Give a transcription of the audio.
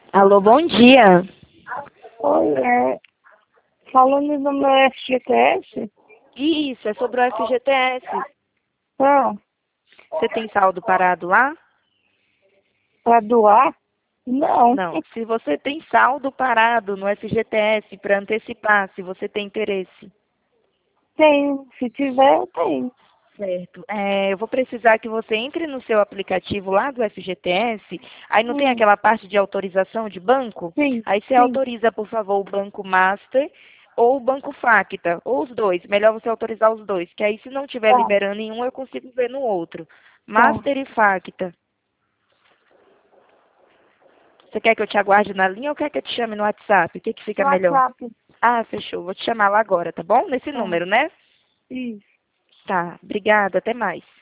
Alô, bom dia. Oi, falando do meu FGTS, Isso, é sobre o FGTS. ah, Você tem saldo parado lá? para doar? Não, Não. Se você tem saldo parado no FGTS para antecipar, se você tem interesse. tenho. Se tiver, eu tenho. Certo. Eu vou precisar que você entre no seu aplicativo lá do FGTS. Aí não tem Hum, aquela parte de autorização de banco? sim, Aí você sim, autoriza, por favor, o Banco Master ou o Banco Facta, ou os dois. Melhor você autorizar os dois, que aí se não estiver tá, liberando nenhum, eu consigo ver no outro. tá. Master e Facta. Você quer que eu te aguarde na linha ou quer que eu te chame no WhatsApp? O que que fica melhor? WhatsApp, Ah, fechou. Vou te chamar lá agora, tá bom? Nesse tá. número, né? Isso. Tá. Obrigada. Até mais.